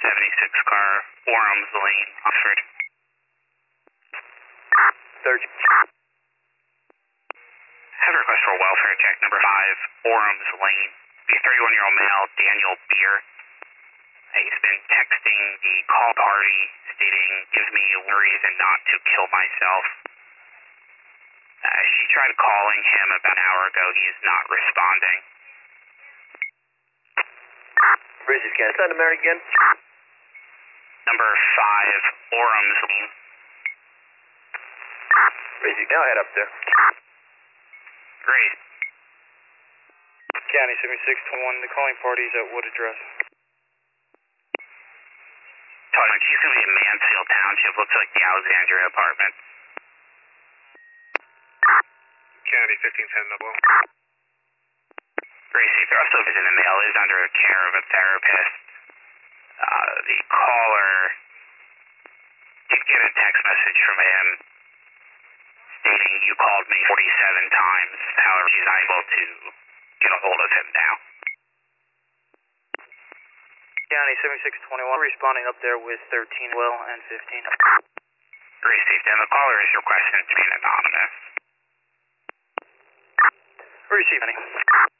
76 car, Orams Lane, Oxford. Search. Have a request for welfare check number 5, Orams Lane. The 31-year-old male, Daniel Beer. He's been texting the call party stating, "Give me a reason not to kill myself." She tried calling him about an hour ago. He is not responding. Bridges, can I send him there again? Number 5, Orams Lane. Bridges, now head up there. Great. County 7621, the calling party's at what address? She's going to be in Mansfield Township. Looks like the Alexandria apartment. County 1510, the blow. Gracie, thrust of in the mail is under the care of a therapist. The caller did get a text message from him stating, "You called me 47 times. However, she's able to get a hold of him now." County 7621, responding up there with 13 Will and 15. Received, and the caller is requesting to be anonymous. Received, honey.